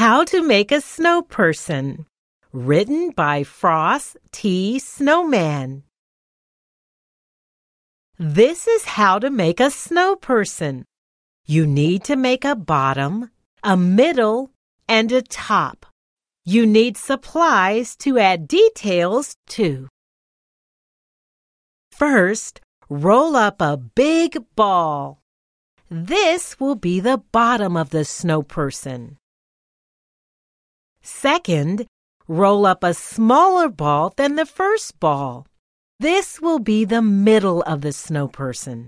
How to Make a Snow Person, written by Frost T. Snowman. This is how to make a snow person. You need to make a bottom, a middle, and a top. You need supplies to add details to. First, roll up a big ball. This will be the bottom of the snow person. Second, roll up a smaller ball than the first ball. This will be the middle of the snow person.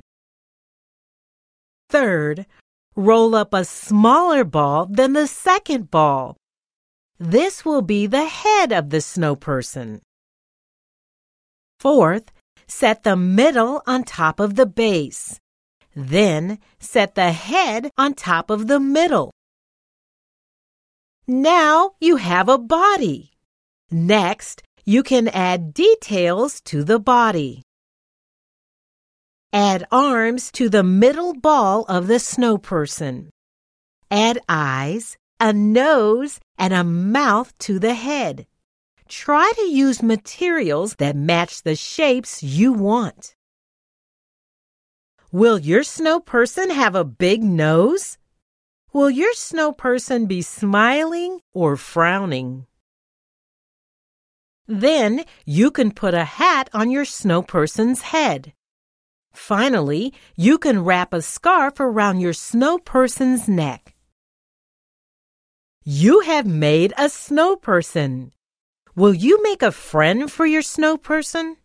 Third, roll up a smaller ball than the second ball. This will be the head of the snow person. Fourth, set the middle on top of the base. Then, set the head on top of the middle. Now you have a body. Next, you can add details to the body. Add arms to the middle ball of the snow person. Add eyes, a nose, and a mouth to the head. Try to use materials that match the shapes you want. Will your snow person have a big nose? Will your snow person be smiling or frowning? Then you can put a hat on your snow person's head. Finally, you can wrap a scarf around your snow person's neck. You have made a snow person. Will you make a friend for your snow person?